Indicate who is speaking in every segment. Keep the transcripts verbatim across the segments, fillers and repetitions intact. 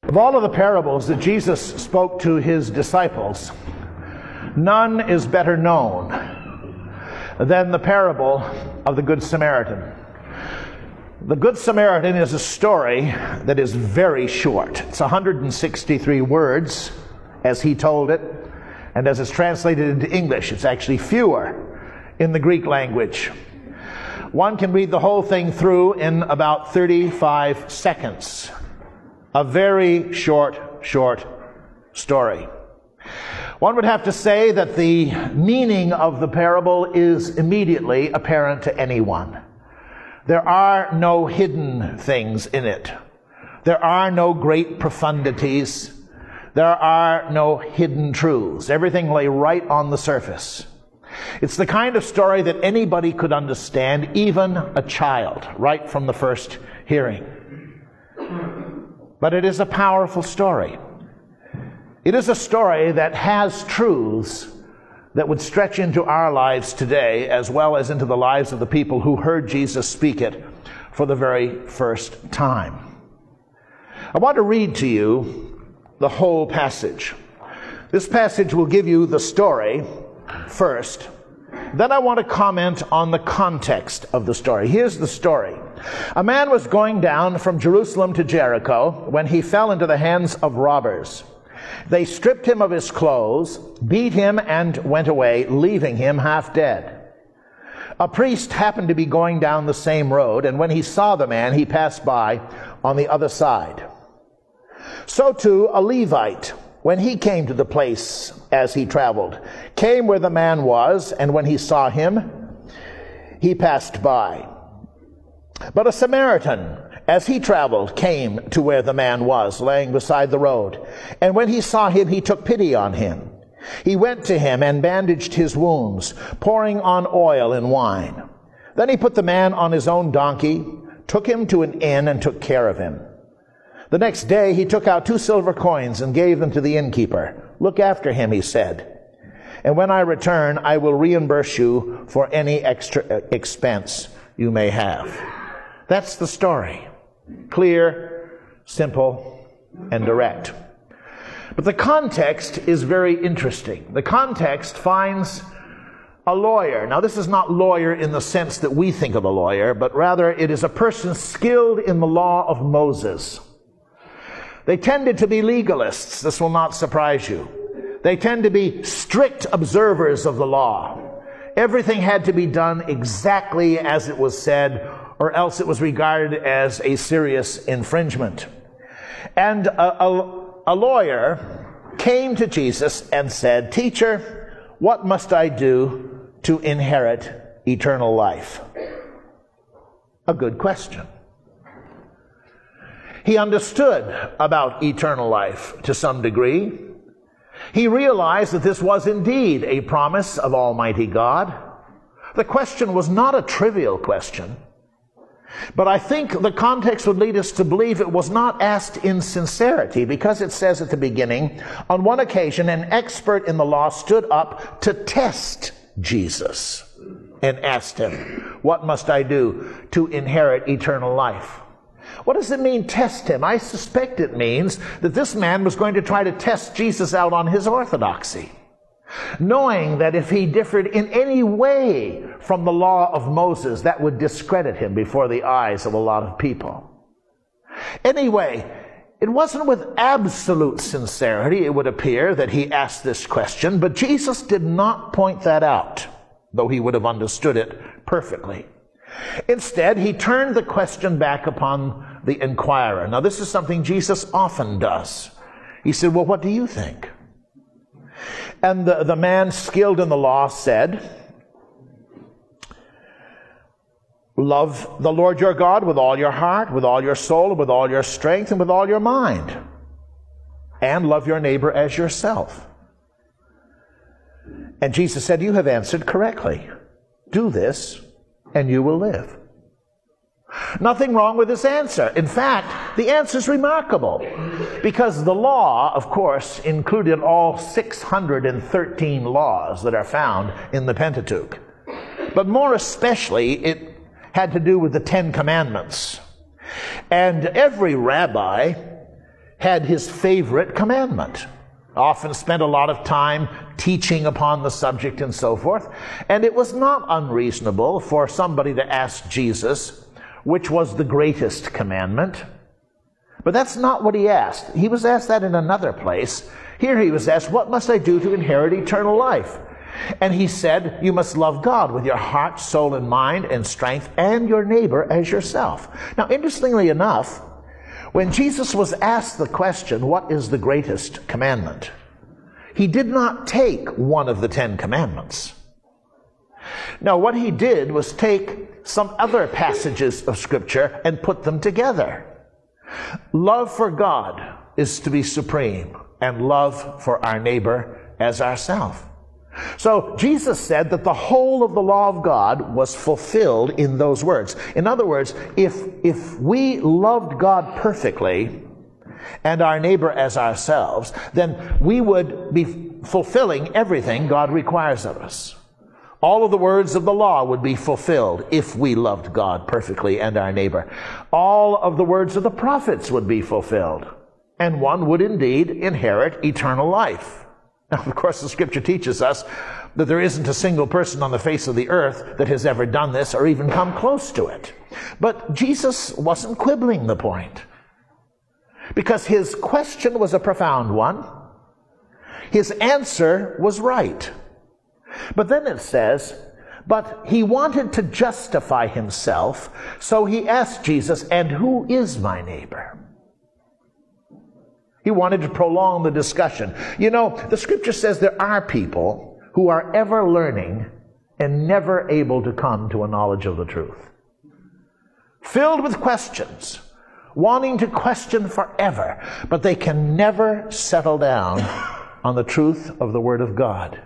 Speaker 1: Of all of the parables that Jesus spoke to his disciples, none is better known than the parable of the Good Samaritan. The Good Samaritan is a story that is very short. It's one hundred sixty-three words, as he told it, and as it's translated into English, it's actually fewer in the Greek language. One can read the whole thing through in about thirty-five seconds. A very short, short story. One would have to say that the meaning of the parable is immediately apparent to anyone. There are no hidden things in it. There are no great profundities. There are no hidden truths. Everything lay right on the surface. It's the kind of story that anybody could understand, even a child, right from the first hearing. But it is a powerful story. It is a story that has truths that would stretch into our lives today, as well as into the lives of the people who heard Jesus speak it for the very first time. I want to read to you the whole passage. This passage will give you the story first. Then I want to comment on the context of the story. Here's the story. A man was going down from Jerusalem to Jericho when he fell into the hands of robbers. They stripped him of his clothes, beat him, and went away, leaving him half dead. A priest happened to be going down the same road, and when he saw the man, he passed by on the other side. So too a Levite, when he came to the place as he traveled, came where the man was, and when he saw him, he passed by. But a Samaritan, as he traveled, came to where the man was, laying beside the road. And when he saw him, he took pity on him. He went to him and bandaged his wounds, pouring on oil and wine. Then he put the man on his own donkey, took him to an inn, and took care of him. The next day he took out two silver coins and gave them to the innkeeper. "Look after him," he said, "and when I return, I will reimburse you for any extra expense you may have." That's the story. Clear, simple, and direct. But the context is very interesting. The context finds a lawyer. Now, this is not lawyer in the sense that we think of a lawyer, but rather it is a person skilled in the law of Moses. They tended to be legalists. This will not surprise you. They tend to be strict observers of the law. Everything had to be done exactly as it was said, or else it was regarded as a serious infringement. And a, a, a lawyer came to Jesus and said, "Teacher, what must I do to inherit eternal life?" A good question. He understood about eternal life to some degree. He realized that this was indeed a promise of Almighty God. The question was not a trivial question. But I think the context would lead us to believe it was not asked in sincerity, because it says at the beginning, on one occasion, an expert in the law stood up to test Jesus and asked him, "What must I do to inherit eternal life?" What does it mean, test him? I suspect it means that this man was going to try to test Jesus out on his orthodoxy, knowing that if he differed in any way from the law of Moses, that would discredit him before the eyes of a lot of people. Anyway, it wasn't with absolute sincerity, it would appear, that he asked this question, but Jesus did not point that out, though he would have understood it perfectly. Instead, he turned the question back upon the inquirer. Now, this is something Jesus often does. He said, "Well, what do you think?" And the, the man skilled in the law said, "Love the Lord your God with all your heart, with all your soul, with all your strength, and with all your mind. And love your neighbor as yourself." And Jesus said, "You have answered correctly. Do this, and you will live." Nothing wrong with this answer. In fact, the answer is remarkable, because the law, of course, included all six hundred thirteen laws that are found in the Pentateuch. But more especially, it had to do with the Ten Commandments. And every rabbi had his favorite commandment, often spent a lot of time teaching upon the subject and so forth. And it was not unreasonable for somebody to ask Jesus which was the greatest commandment. But that's not what he asked. He was asked that in another place. Here he was asked, what must I do to inherit eternal life? And he said, you must love God with your heart, soul, and mind, and strength, and your neighbor as yourself. Now, interestingly enough, when Jesus was asked the question, what is the greatest commandment? He did not take one of the Ten Commandments. No, what he did was take some other passages of Scripture and put them together. Love for God is to be supreme, and love for our neighbor as ourselves. So Jesus said that the whole of the law of God was fulfilled in those words. In other words, if, if we loved God perfectly and our neighbor as ourselves, then we would be fulfilling everything God requires of us. All of the words of the law would be fulfilled if we loved God perfectly and our neighbor. All of the words of the prophets would be fulfilled, and one would indeed inherit eternal life. Now, of course, the Scripture teaches us that there isn't a single person on the face of the earth that has ever done this or even come close to it. But Jesus wasn't quibbling the point, because his question was a profound one. His answer was right. But then it says, but he wanted to justify himself, so he asked Jesus, and who is my neighbor? He wanted to prolong the discussion. You know, the Scripture says there are people who are ever learning and never able to come to a knowledge of the truth. Filled with questions, wanting to question forever, but they can never settle down on the truth of the Word of God.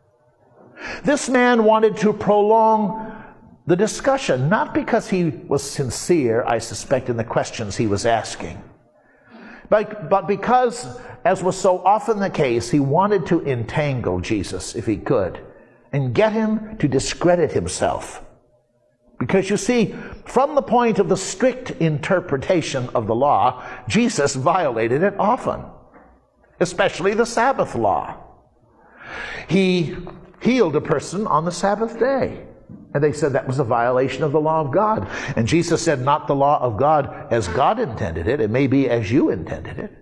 Speaker 1: This man wanted to prolong the discussion, not because he was sincere, I suspect, in the questions he was asking, But, but because, as was so often the case, he wanted to entangle Jesus, if he could, and get him to discredit himself. Because you see, from the point of the strict interpretation of the law, Jesus violated it often, especially the Sabbath law. He healed a person on the Sabbath day, and they said that was a violation of the law of God. And Jesus said, not the law of God as God intended it. It may be as you intended it.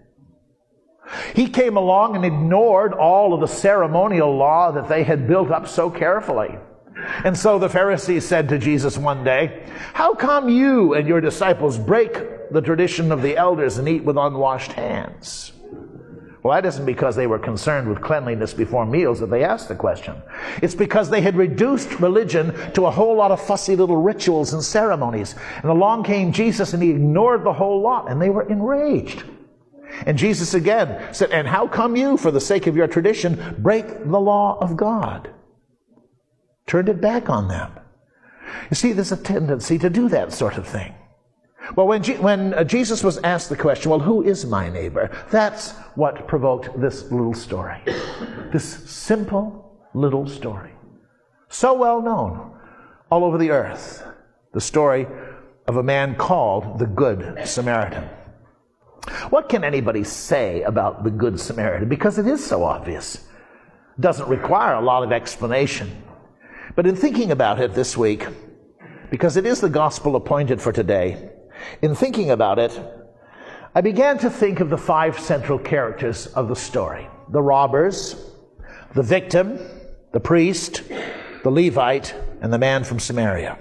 Speaker 1: He came along and ignored all of the ceremonial law that they had built up so carefully. And so the Pharisees said to Jesus one day, how come you and your disciples break the tradition of the elders and eat with unwashed hands? Well, that isn't because they were concerned with cleanliness before meals that they asked the question. It's because they had reduced religion to a whole lot of fussy little rituals and ceremonies. And along came Jesus, and he ignored the whole lot, and they were enraged. And Jesus again said, and how come you, for the sake of your tradition, break the law of God? Turned it back on them. You see, there's a tendency to do that sort of thing. Well, when, G- when uh, Jesus was asked the question, well, who is my neighbor? That's what provoked this little story. This simple little story. So well known all over the earth. The story of a man called the Good Samaritan. What can anybody say about the Good Samaritan? Because it is so obvious. It doesn't require a lot of explanation. But in thinking about it this week, because it is the gospel appointed for today, in thinking about it, I began to think of the five central characters of the story. The robbers, the victim, the priest, the Levite, and the man from Samaria.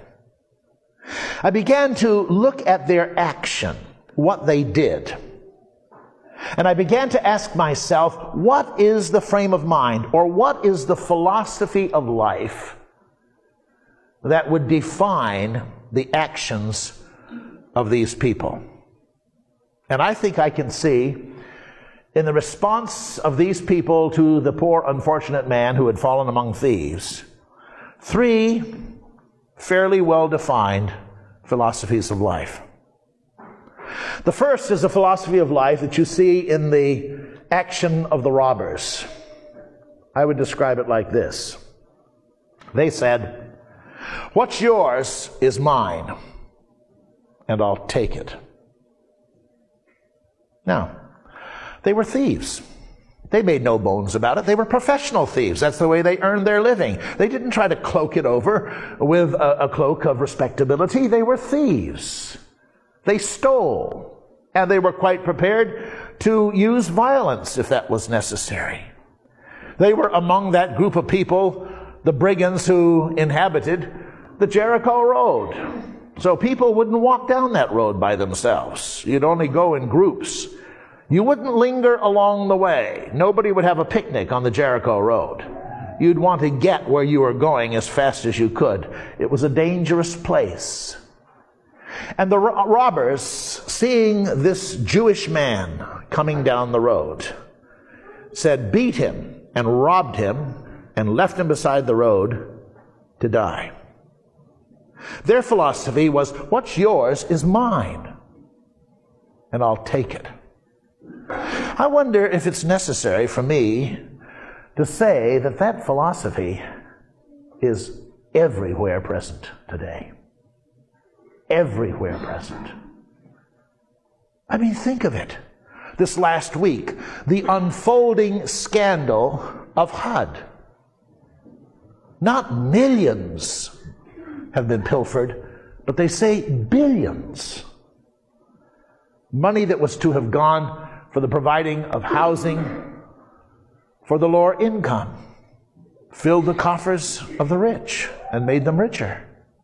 Speaker 1: I began to look at their action, what they did. And I began to ask myself, what is the frame of mind, or what is the philosophy of life that would define the actions of these people? And I think I can see in the response of these people to the poor unfortunate man who had fallen among thieves, three fairly well-defined philosophies of life. The first is a philosophy of life that you see in the action of the robbers. I would describe it like this. They said, what's yours is mine, and I'll take it. Now, They were thieves. They made no bones about it. They were professional thieves. That's the way they earned their living. They didn't try to cloak it over with a, a cloak of respectability. They were thieves. They stole. And they were quite prepared to use violence if that was necessary. They were among that group of people, the brigands who inhabited the Jericho Road. So people wouldn't walk down that road by themselves. You'd only go in groups. You wouldn't linger along the way. Nobody would have a picnic on the Jericho Road. You'd want to get where you were going as fast as you could. It was a dangerous place. And the robbers, seeing this Jewish man coming down the road, said, beat him, and robbed him, and left him beside the road to die. Their philosophy was, what's yours is mine, and I'll take it. I wonder if it's necessary for me to say that that philosophy is everywhere present today. Everywhere present. I mean, think of it. This last week, the unfolding scandal of H U D. Not millions have been pilfered, but they say billions. Money that was to have gone for the providing of housing for the lower income, filled the coffers of the rich and made them richer.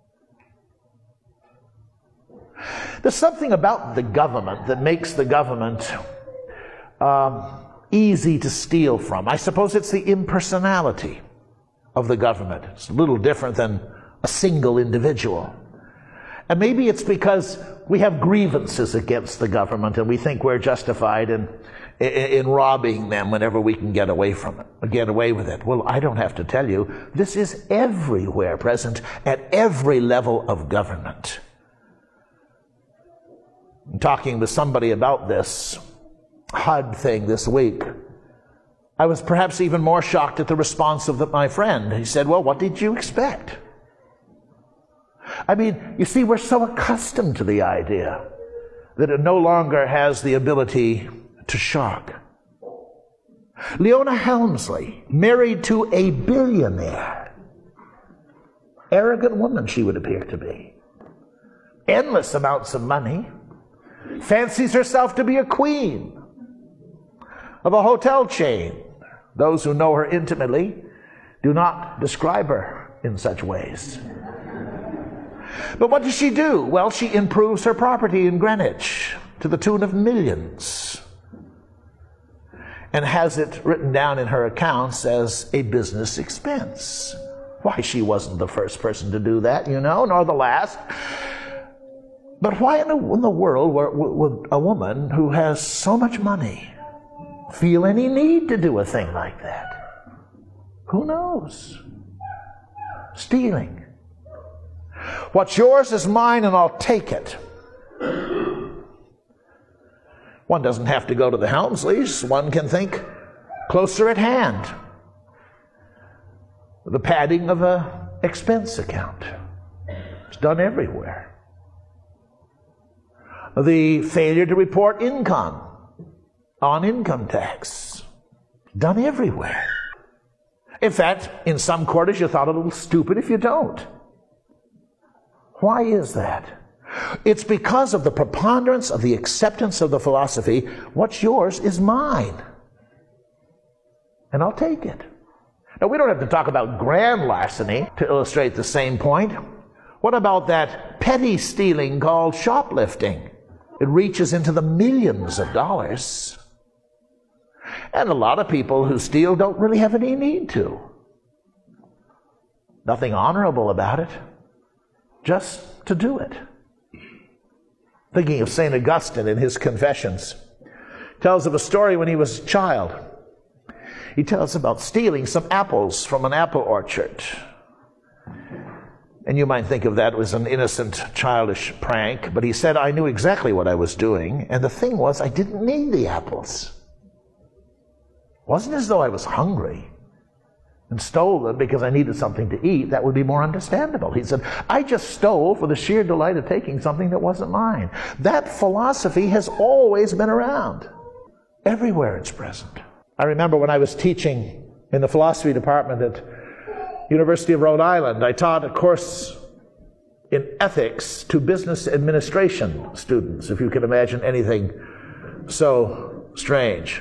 Speaker 1: There's something about the government that makes the government um, easy to steal from. I suppose it's the impersonality of the government. It's a little different than a single individual. And maybe it's because we have grievances against the government and we think we're justified in, in, in robbing them whenever we can get away from it, get away with it. Well, I don't have to tell you, this is everywhere present at every level of government. I'm talking with somebody about this H U D thing this week. I was perhaps even more shocked at the response of the, my friend. He said, well, what did you expect? I mean, you see, we're so accustomed to the idea that it no longer has the ability to shock. Leona Helmsley, married to a billionaire. Arrogant woman she would appear to be. Endless amounts of money. Fancies herself to be a queen of a hotel chain. Those who know her intimately do not describe her in such ways. But what does she do? Well, she improves her property in Greenwich to the tune of millions and has it written down in her accounts as a business expense. Why, she wasn't the first person to do that, you know, nor the last. But why in the, in the world would a woman who has so much money feel any need to do a thing like that? Who knows? Stealing. What's yours is mine, and I'll take it. One doesn't have to go to the Helmsleys. One can think closer at hand. The padding of an expense account. It's done everywhere. The failure to report income on income tax. Done everywhere. In fact, in some quarters you thought it a little stupid if you don't. Why is that? It's because of the preponderance of the acceptance of the philosophy, what's yours is mine. And I'll take it. Now, we don't have to talk about grand larceny to illustrate the same point. What about that petty stealing called shoplifting? It reaches into the millions of dollars. And a lot of people who steal don't really have any need to. Nothing honorable about it. Just to do it. Thinking of Saint Augustine in his Confessions. Tells of a story when he was a child. He tells about stealing some apples from an apple orchard. And you might think of that as an innocent, childish prank, but he said, I knew exactly what I was doing, and the thing was, I didn't need the apples. It wasn't as though I was hungry and stole them because I needed something to eat. That would be more understandable. He said, I just stole for the sheer delight of taking something that wasn't mine. That philosophy has always been around. Everywhere it's present. I remember when I was teaching in the philosophy department at University of Rhode Island, I taught a course in ethics to business administration students, if you can imagine anything so strange.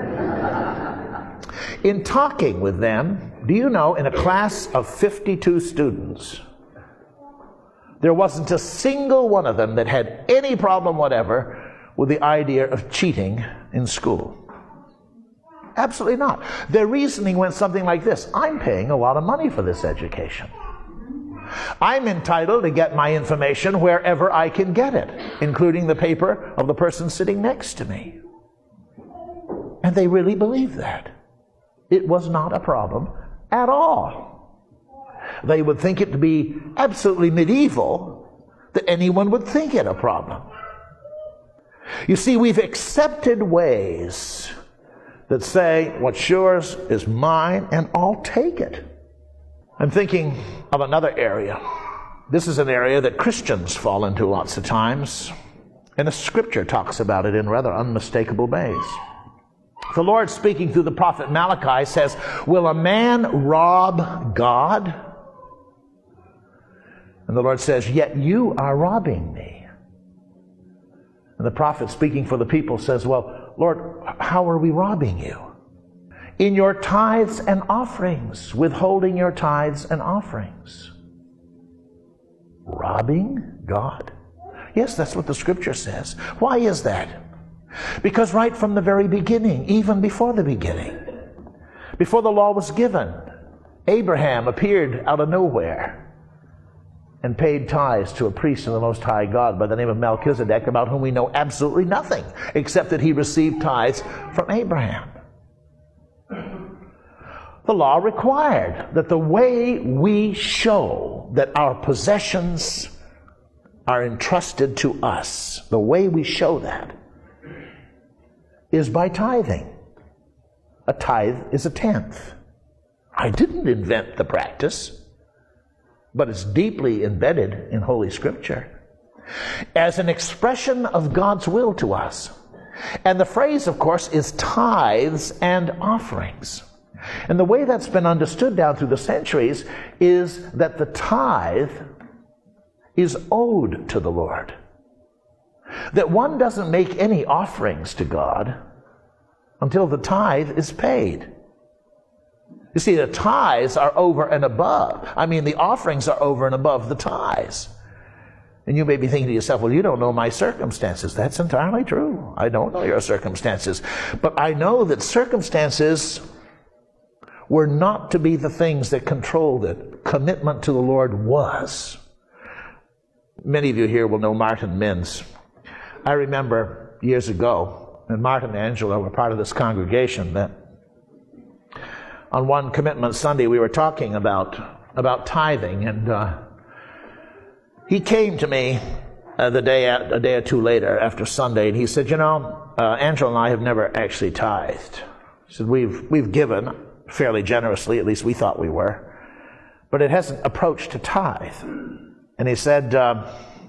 Speaker 1: In talking with them, do you know, in a class of fifty-two students, there wasn't a single one of them that had any problem whatever with the idea of cheating in school. Absolutely not. Their reasoning went something like this: I'm paying a lot of money for this education. I'm entitled to get my information wherever I can get it, including the paper of the person sitting next to me. And they really believed that. It was not a problem at all. They would think it to be absolutely medieval that anyone would think it a problem. You see, we've accepted ways that say, what's yours is mine, and I'll take it. I'm thinking of another area. This is an area that Christians fall into lots of times, and the Scripture talks about it in rather unmistakable ways. The Lord, speaking through the prophet Malachi, says, will a man rob God? And the Lord says, yet you are robbing me. And the prophet, speaking for the people, says, well, Lord, how are we robbing you? In your tithes and offerings, withholding your tithes and offerings. Robbing God? Yes, that's what the Scripture says. Why is that? Because right from the very beginning, even before the beginning, before the law was given, Abraham appeared out of nowhere and paid tithes to a priest of the Most High God by the name of Melchizedek, about whom we know absolutely nothing except that he received tithes from Abraham. The law required that the way we show that our possessions are entrusted to us, the way we show that, is by tithing. A tithe is a tenth. I didn't invent the practice, but it's deeply embedded in Holy Scripture as an expression of God's will to us. And the phrase, of course, is tithes and offerings. And the way that's been understood down through the centuries is that the tithe is owed to the Lord. That one doesn't make any offerings to God until the tithe is paid. You see, the tithes are over and above. I mean, the offerings are over and above the tithes. And you may be thinking to yourself, well, you don't know my circumstances. That's entirely true. I don't know your circumstances. But I know that circumstances were not to be the things that controlled it. Commitment to the Lord was. Many of you here will know Martin Mintz. I remember years ago, and Martin and Angela were part of this congregation, that on one Commitment Sunday we were talking about, about tithing, and uh, he came to me uh, the day a day or two later after Sunday, and he said, you know, uh, Angela and I have never actually tithed. He said, we've, we've given fairly generously, at least we thought we were, but it hasn't approached to tithe. And he said, uh,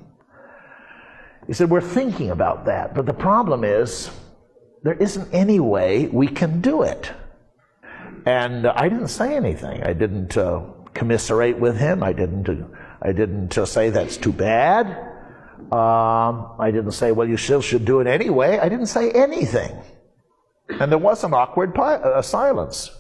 Speaker 1: he said, we're thinking about that, but the problem is there isn't any way we can do it. And uh, I didn't say anything. I didn't uh, commiserate with him. I didn't, uh, I didn't uh, say that's too bad. Um, I didn't say, well, you still should do it anyway. I didn't say anything. And there was an awkward pi- uh, silence.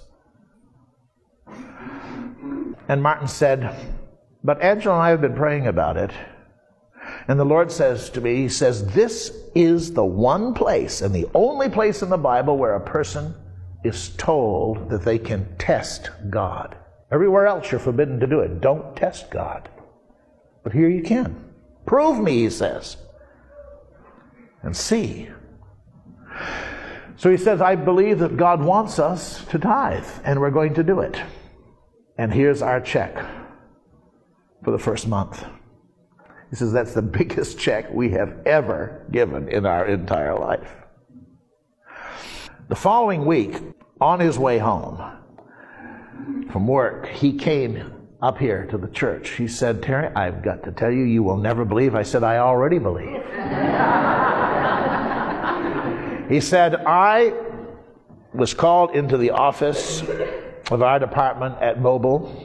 Speaker 1: And Martin said, but Angela and I have been praying about it. And the Lord says to me, he says, this is the one place and the only place in the Bible where a person is told that they can test God. Everywhere else you're forbidden to do it. Don't test God. But here you can. Prove me, he says, and see. So he says, I believe that God wants us to tithe, and we're going to do it. And here's our check for the first month. He says, that's the biggest check we have ever given in our entire life. The following week, on his way home from work, he came up here to the church. He said, Terry, I've got to tell you, you will never believe. I said, I already believe. He said, I was called into the office of our department at Mobile,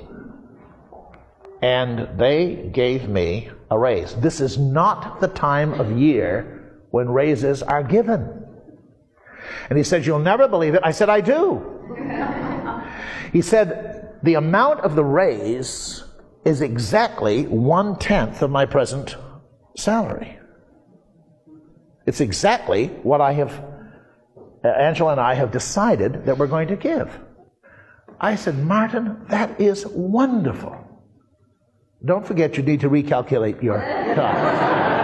Speaker 1: and they gave me a raise. This is not the time of year when raises are given. And he said, you'll never believe it. I said, I do. He said, the amount of the raise is exactly one-tenth of my present salary. It's exactly what I have, uh, Angela and I have decided that we're going to give. I said, Martin, that is wonderful. Don't forget you need to recalculate your time.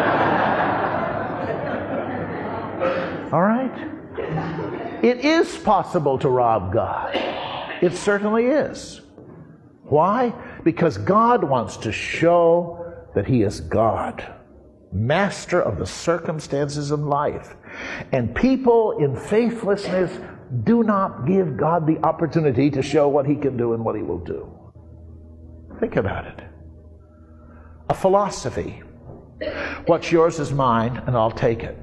Speaker 1: All right? It is possible to rob God. It certainly is. Why? Because God wants to show that He is God, master of the circumstances of life. And people in faithlessness do not give God the opportunity to show what He can do and what He will do. Think about it. A philosophy. What's yours is mine, and I'll take it.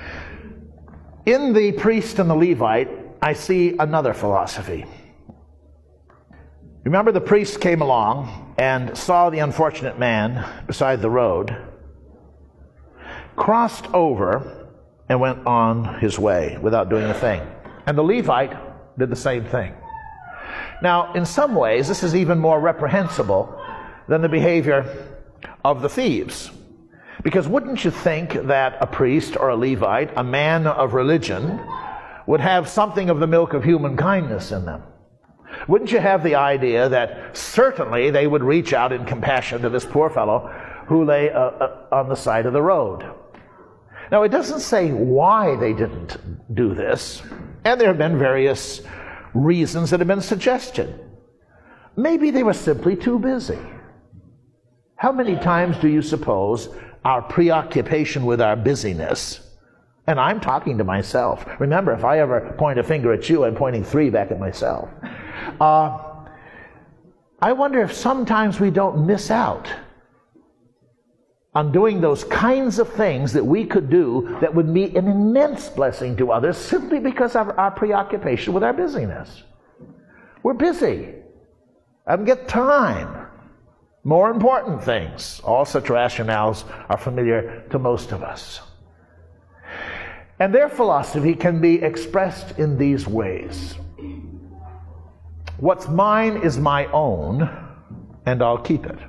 Speaker 1: In the priest and the Levite, I see another philosophy. Remember, the priest came along and saw the unfortunate man beside the road, crossed over, and went on his way without doing a thing. And the Levite did the same thing. Now, in some ways, this is even more reprehensible than the behavior of the thieves. Because wouldn't you think that a priest or a Levite, a man of religion, would have something of the milk of human kindness in them? Wouldn't you have the idea that certainly they would reach out in compassion to this poor fellow who lay uh, uh, on the side of the road? Now, it doesn't say why they didn't do this, and there have been various reasons that have been suggested. Maybe they were simply too busy. How many times do you suppose our preoccupation with our busyness, and I'm talking to myself. Remember, if I ever point a finger at you, I'm pointing three back at myself. Uh, I wonder if sometimes we don't miss out on doing those kinds of things that we could do that would be an immense blessing to others simply because of our preoccupation with our busyness. We're busy. I don't get time. More important things. All such rationales are familiar to most of us. And their philosophy can be expressed in these ways. What's mine is my own, and I'll keep it.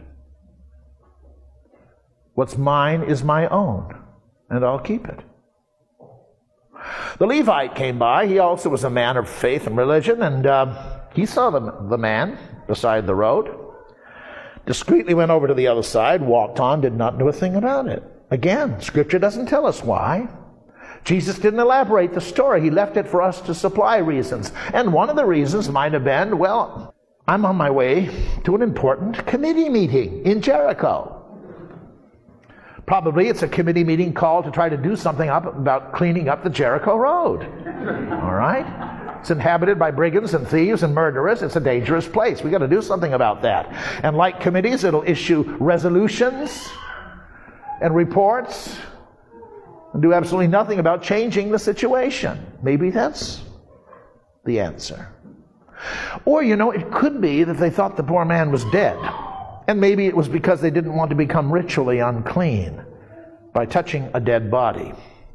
Speaker 1: What's mine is my own, and I'll keep it. The Levite came by. He also was a man of faith and religion, and uh, he saw the, the man beside the road, discreetly went over to the other side, walked on, did not do a thing about it. Again, Scripture doesn't tell us why. Jesus didn't elaborate the story. He left it for us to supply reasons. And one of the reasons might have been, well, I'm on my way to an important committee meeting in Jericho. Probably it's a committee meeting called to try to do something up about cleaning up the Jericho road. All right? It's inhabited by brigands and thieves and murderers. It's a dangerous place. We've got to do something about that. And like committees, it'll issue resolutions and reports and do absolutely nothing about changing the situation. Maybe that's the answer. Or, you know, it could be that they thought the poor man was dead. And maybe it was because they didn't want to become ritually unclean by touching a dead body.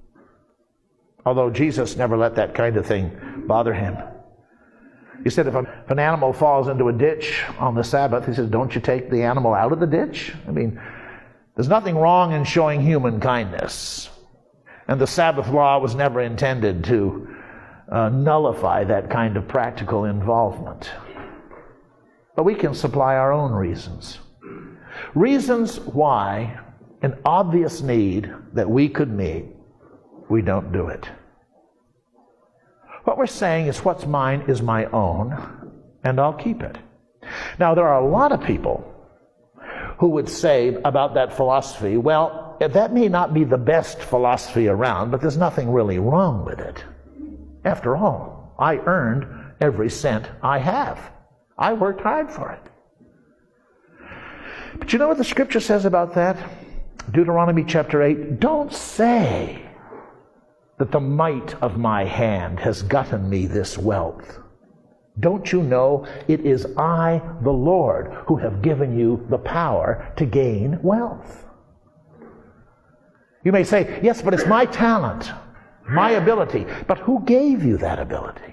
Speaker 1: Although Jesus never let that kind of thing bother him. He said if, a, if an animal falls into a ditch on the Sabbath, he says, don't you take the animal out of the ditch? I mean, there's nothing wrong in showing human kindness. And the Sabbath law was never intended to uh, nullify that kind of practical involvement. But we can supply our own reasons. Reasons why an obvious need that we could meet, we don't do it. What we're saying is what's mine is my own, and I'll keep it. Now, there are a lot of people who would say about that philosophy, well, that may not be the best philosophy around, but there's nothing really wrong with it. After all, I earned every cent I have. I worked hard for it. But you know what the Scripture says about that? Deuteronomy chapter eight, don't say that the might of my hand has gotten me this wealth? Don't you know it is I, the Lord, who have given you the power to gain wealth? You may say, yes, but it's my talent, my ability. But who gave you that ability?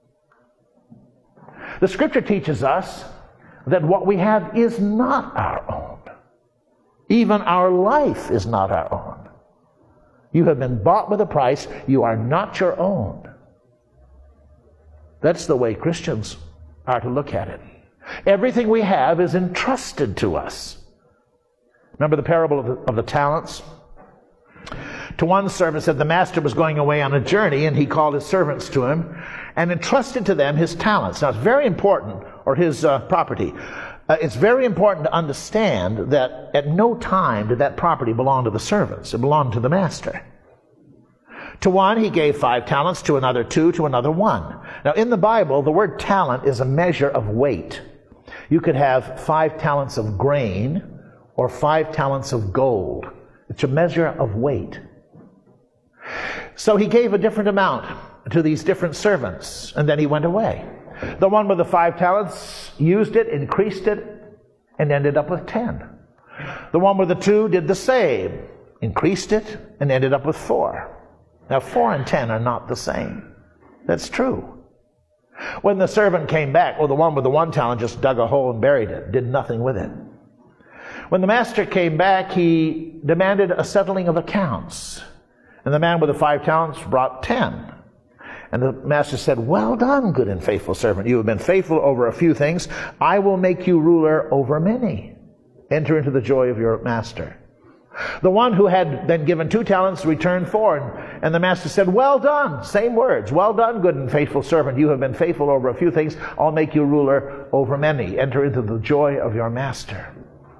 Speaker 1: The Scripture teaches us that what we have is not our own. Even our life is not our own. You have been bought with a price. You are not your own. That's the way Christians are to look at it. Everything we have is entrusted to us. Remember the parable of the, of the talents? To one servant said the master was going away on a journey, and he called his servants to him and entrusted to them his talents. Now, it's very important, or his uh, property. Uh, it's very important to understand that at no time did that property belong to the servants. It belonged to the master. To one, he gave five talents, to another two, to another one. Now, in the Bible, the word talent is a measure of weight. You could have five talents of grain or five talents of gold. It's a measure of weight. So he gave a different amount to these different servants, and then he went away. The one with the five talents used it, increased it, and ended up with ten. The one with the two did the same, increased it, and ended up with four. Now, four and ten are not the same. That's true. When the servant came back, well, the one with the one talent just dug a hole and buried it, did nothing with it. When the master came back, he demanded a settling of accounts. And the man with the five talents brought ten. And the master said, well done, good and faithful servant. You have been faithful over a few things. I will make you ruler over many. Enter into the joy of your master. The one who had been given two talents returned four. And, and the master said, well done. Same words. Well done, good and faithful servant. You have been faithful over a few things. I'll make you ruler over many. Enter into the joy of your master.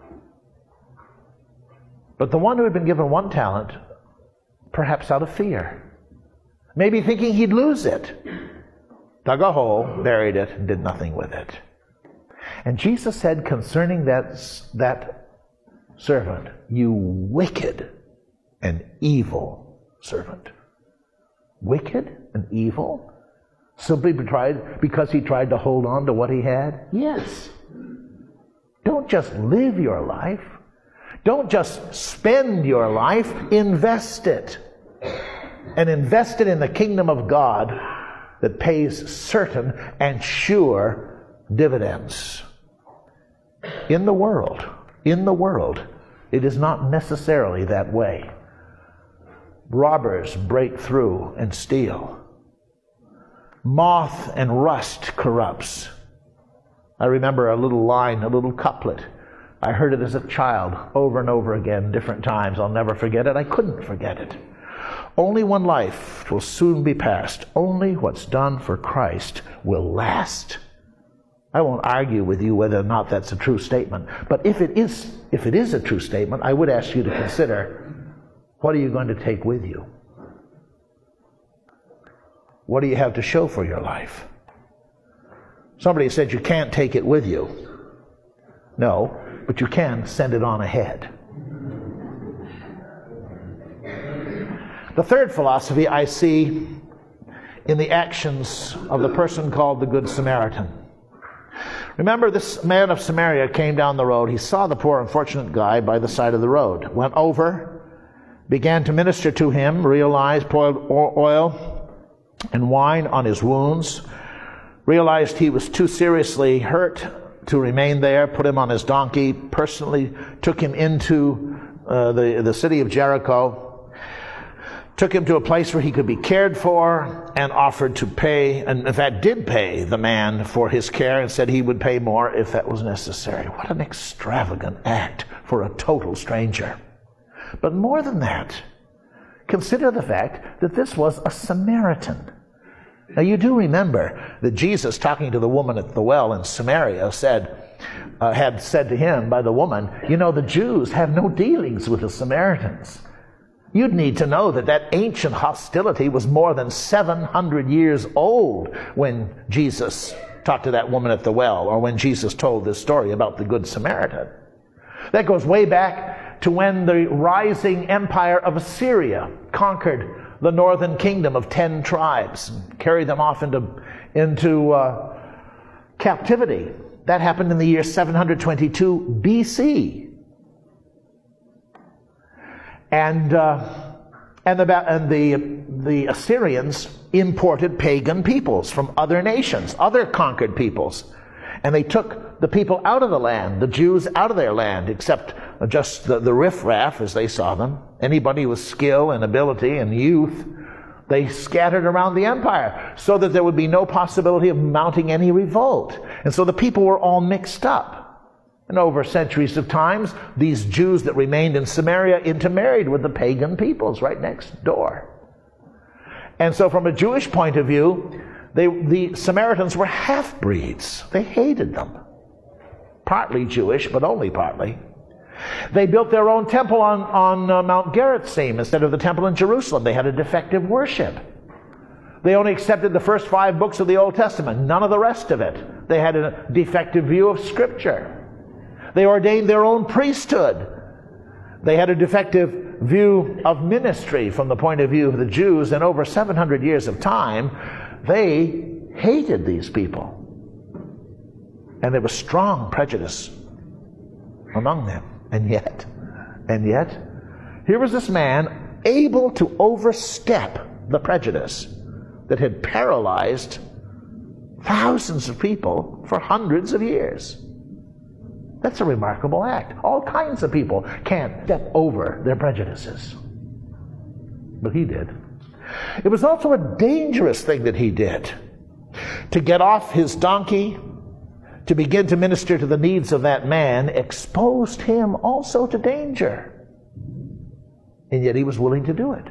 Speaker 1: But the one who had been given one talent, perhaps out of fear, maybe thinking he'd lose it, dug a hole, buried it, and did nothing with it. And Jesus said concerning that, that servant, you wicked and evil servant. Wicked and evil? Simply tried, because he tried to hold on to what he had? Yes. Don't just live your life. Don't just spend your life. Invest it. And invest it in the kingdom of God that pays certain and sure dividends. In the world, in the world, it is not necessarily that way. Robbers break through and steal. Moth and rust corrupts. I remember a little line, a little couplet. I heard it as a child over and over again, different times. I'll never forget it. I couldn't forget it. Only one life will soon be past. Only what's done for Christ will last. I won't argue with you whether or not that's a true statement. But if it is, if it is a true statement, I would ask you to consider, what are you going to take with you? What do you have to show for your life? Somebody said you can't take it with you. No, but you can send it on ahead. The third philosophy I see in the actions of the person called the Good Samaritan. Remember, this man of Samaria came down the road. He saw the poor unfortunate guy by the side of the road, went over, began to minister to him, realized, poured oil and wine on his wounds, realized he was too seriously hurt to remain there, put him on his donkey, personally took him into uh, the, the city of Jericho, took him to a place where he could be cared for, and offered to pay, and in fact did pay the man for his care, and said he would pay more if that was necessary. What an extravagant act for a total stranger. But more than that, consider the fact that this was a Samaritan. Now, you do remember that Jesus, talking to the woman at the well in Samaria, said, uh, had said to him by the woman, you know, the Jews have no dealings with the Samaritans. You'd need to know that that ancient hostility was more than seven hundred years old when Jesus talked to that woman at the well, or when Jesus told this story about the Good Samaritan. That goes way back to when the rising empire of Assyria conquered the northern kingdom of ten tribes and carried them off into, into uh, captivity. That happened in the year seven hundred twenty-two B C. And uh, and the and the the Assyrians imported pagan peoples from other nations, other conquered peoples, and they took the people out of the land, the Jews out of their land, except just the, the riffraff, as they saw them. Anybody with skill and ability and youth, they scattered around the empire so that there would be no possibility of mounting any revolt. And so the people were all mixed up. And over centuries of times, these Jews that remained in Samaria intermarried with the pagan peoples right next door. And so from a Jewish point of view, they, the Samaritans were half-breeds. They hated them. Partly Jewish, but only partly. They built their own temple on, on uh, Mount Gerizim instead of the temple in Jerusalem. They had a defective worship. They only accepted the first five books of the Old Testament, none of the rest of it. They had a defective view of Scripture. They ordained their own priesthood. They had a defective view of ministry from the point of view of the Jews, and over seven hundred years of time, they hated these people. And there was strong prejudice among them. And yet, and yet, here was this man able to overstep the prejudice that had paralyzed thousands of people for hundreds of years. That's a remarkable act. All kinds of people can't step over their prejudices. But he did. It was also a dangerous thing that he did. To get off his donkey, to begin to minister to the needs of that man, exposed him also to danger. And yet he was willing to do it.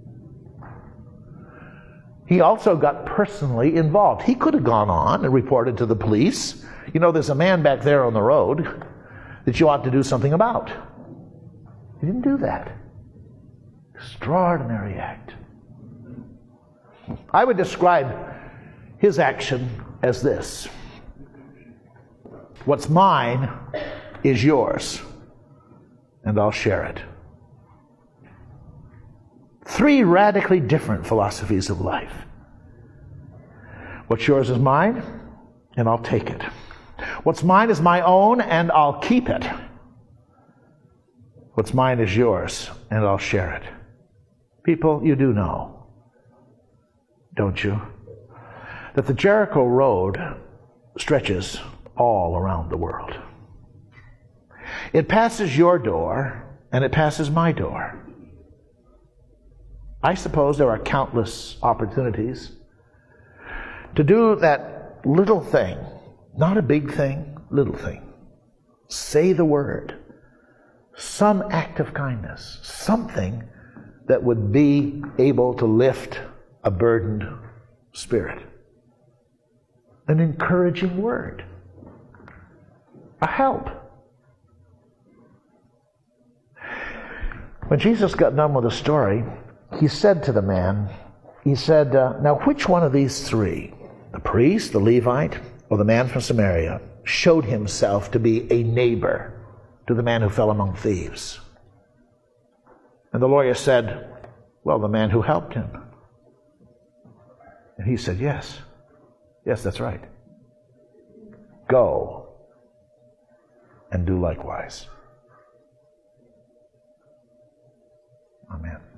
Speaker 1: He also got personally involved. He could have gone on and reported to the police, you know, there's a man back there on the road that you ought to do something about. He didn't do that. Extraordinary act. I would describe his action as this. What's mine is yours, and I'll share it. Three radically different philosophies of life. What's yours is mine, and I'll take it. What's mine is my own, and I'll keep it. What's mine is yours, and I'll share it. People, you do know, don't you, that the Jericho Road stretches all around the world. It passes your door, and it passes my door. I suppose there are countless opportunities to do that little thing. Not a big thing, little thing. Say the word. Some act of kindness. Something that would be able to lift a burdened spirit. An encouraging word. A help. When Jesus got done with the story, he said to the man, he said, uh, now which one of these three, the priest, the Levite, or the man from Samaria, showed himself to be a neighbor to the man who fell among thieves? And the lawyer said, well, the man who helped him. And he said, yes. Yes, that's right. Go and do likewise. Amen.